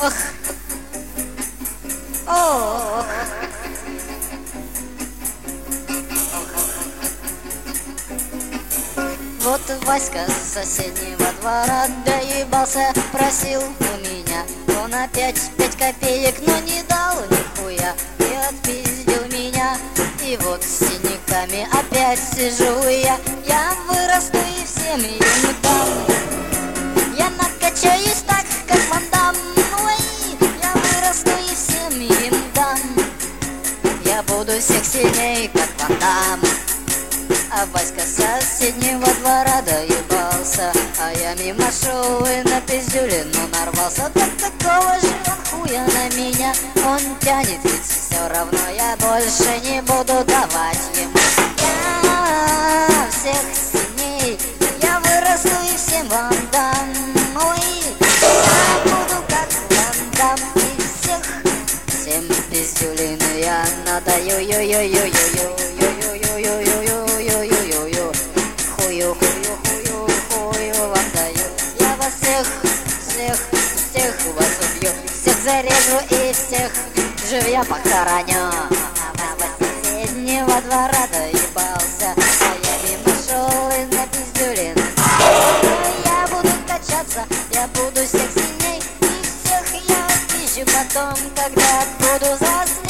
Ох, ох. Вот Васька с соседнего двора доебался, просил у меня он опять 5 копеек, но не дал нихуя и отпиздил меня. И вот с синяками опять сижу я вырасту и всем им дам. Я накачаюсь так, как Ван Дам. Ой, я вырасту и всем им дам. Я буду всех сильней, как Ван Дам. А Васька с соседнего двора доебался, а я мимо шел и на пиздюлину нарвался. Так какого же он хуя на меня он тянет, ведь все равно я больше не буду давать ему. Я всех сильней, я вырасту и всем вам дам. Ой, я буду как Ван Дам и всем пиздюлину я надаю. Хую вам даю. Я вас всех вас убью, всех зарежу и всех живьем похороню. А с соседнего двора доебался, а я мимо шел и на пиздюлин. Я буду качаться, я буду всех сильней, и всех я отпизжу потом, когда буду засыпать.